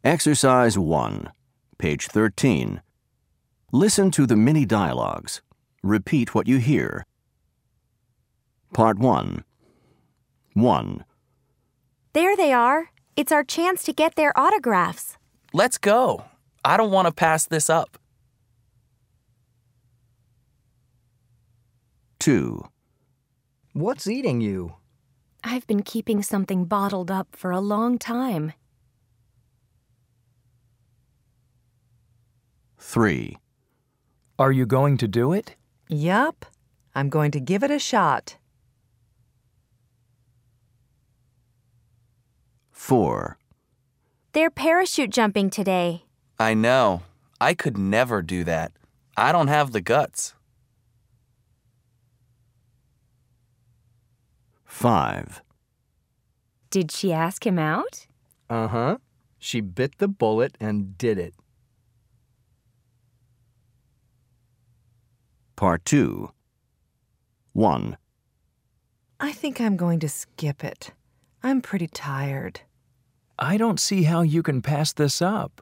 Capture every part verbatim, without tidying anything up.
Exercise one, page thirteen. Listen to the mini dialogues. Repeat what you hear. Part one. one. There they are. It's our chance to get their autographs. Let's go. I don't want to pass this up. two. What's eating you? I've been keeping something bottled up for a long time. three. Are you going to do it? Yup. I'm going to give it a shot. four. They're parachute jumping today. I know. I could never do that. I don't have the guts. five. Did she ask him out? Uh-huh. She bit the bullet and did it. Part two. one. I think I'm going to skip it. I'm pretty tired. I don't see how you can pass this up.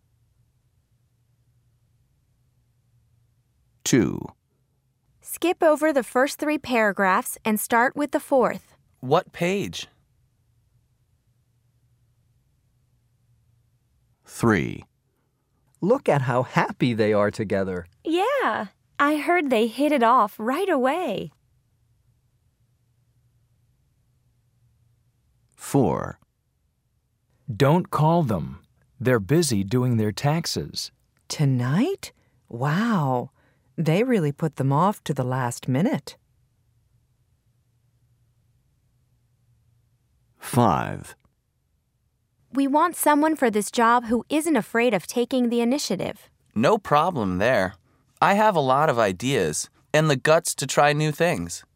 two. Skip over the first three paragraphs and start with the fourth. What page? three. Look at how happy they are together. Yeah, I heard they hit it off right away. four. Don't call them. They're busy doing their taxes. Tonight? Wow. They really put them off to the last minute. five. We want someone for this job who isn't afraid of taking the initiative. No problem there. I have a lot of ideas and the guts to try new things.